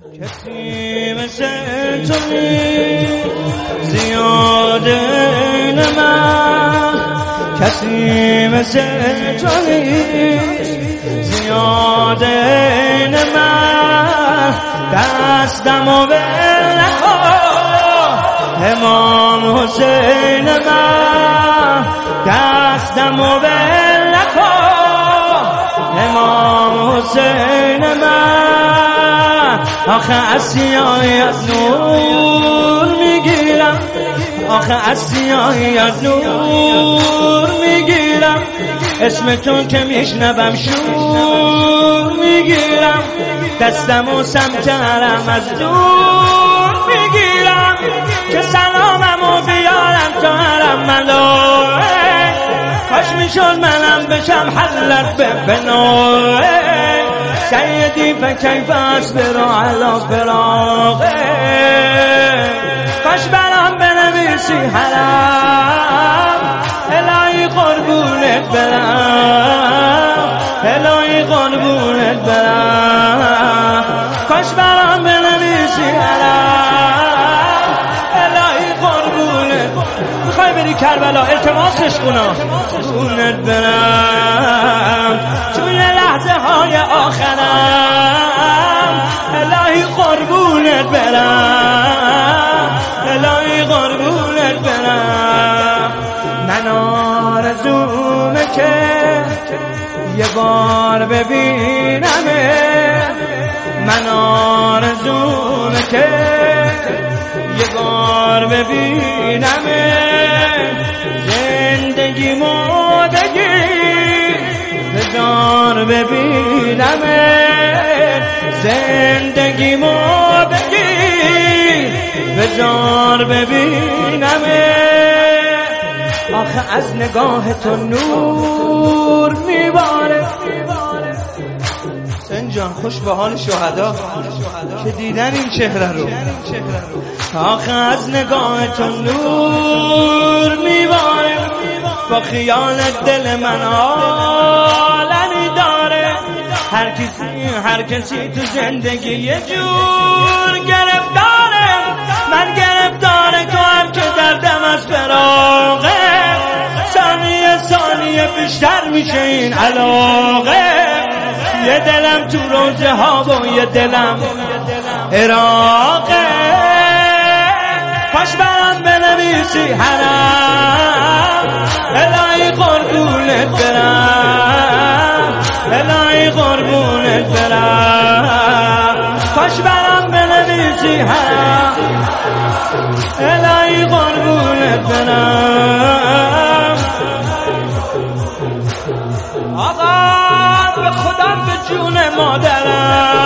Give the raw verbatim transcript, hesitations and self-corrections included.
کسی مثل تو زیاده نمن، کسی مثل تو زیاده نمن، دستمو بل نکن امام حسین من، دستمو بل نکن امام حسین من. آخه از سیاهیت نور میگیرم، آخه از سیاهیت نور میگیرم، اسم تو که میشنوم شور میگیرم، دستم و سمت حرم از دور میگیرم، که سلامم و بیارم تا حرم ملائک. کاش میشد منم بشم حلت به بنائک، سیدی فکیف اصبر علی فراقک. کاش برام بنویسی حرم، الهی قربونت برم، الهی قربونت برم. کاش برام بنویسی حرم، الهی قربونت. میخوای بری کربلا التماسش کنم قربونت برم، توی لحظه های آخرم الهی قربونت برم، الهی قربونت برم. من آرزومه که یه بار ببینمه، من آرزومه که یه بار ببینمه، زندگی مردگی بذار ببینمه، زندگی مردگی بذار ببینمه. آخه از نگاه تو نور میباره. سنجان خوش به حال شهدا که دیدن این چهره رو. آخه از نگاه تو نور میباره، با خیالت دل من عالمی داره. هر کسی هر کسی تو زندگی یه جور گرفتاره، من گرفتاره تو هم که دردم از فراقه. ثانیه ثانیه بیشتر میشه این علاقه، یه دلم تو روزه ها و یه دلم عراقه. کاش برام بنویسی حرم، الهی قربونت برم، الهی قربونت برم. کاش برام بنویسی حرم، الهی قربونت برم. آقا به خدا به جون مادرم